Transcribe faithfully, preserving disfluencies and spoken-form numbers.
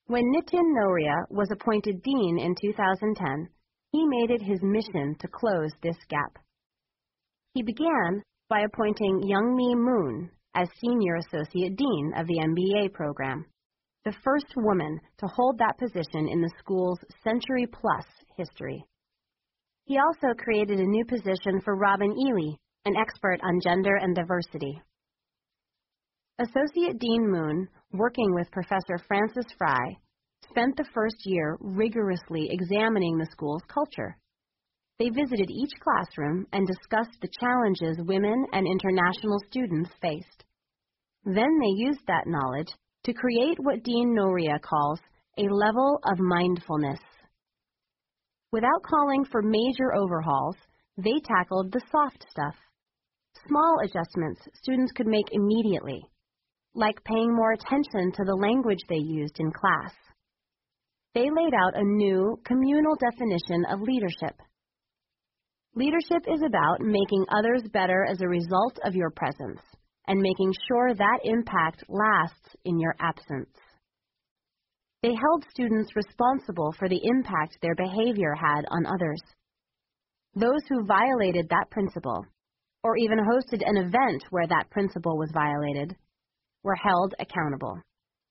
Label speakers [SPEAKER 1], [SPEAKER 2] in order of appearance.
[SPEAKER 1] When Nitin Nohria was appointed dean in two thousand ten, he made it his mission to close this gap. He began by appointing Youngmi Moon as Senior Associate Dean of the M B A program, the first woman to hold that position in the school's century-plus history. He also created a new position for Robin Ely, an expert on gender and diversity. Associate Dean Moon, working with Professor Francis Fry, spent the first year rigorously examining the school's culture. They visited each classroom and discussed the challenges women and international students faced. Then they used that knowledge to create what Dean Nohria calls a level of mindfulness. Without calling for major overhauls, they tackled the soft stuff. Small adjustments students could make immediately, like paying more attention to the language they used in class. They laid out a new, communal definition of leadership. Leadership is about making others better as a result of your presence and making sure that impact lasts in your absence. They held students responsible for the impact their behavior had on others. Those who violated that principle, or even hosted an event where that principle was violated, were held accountable.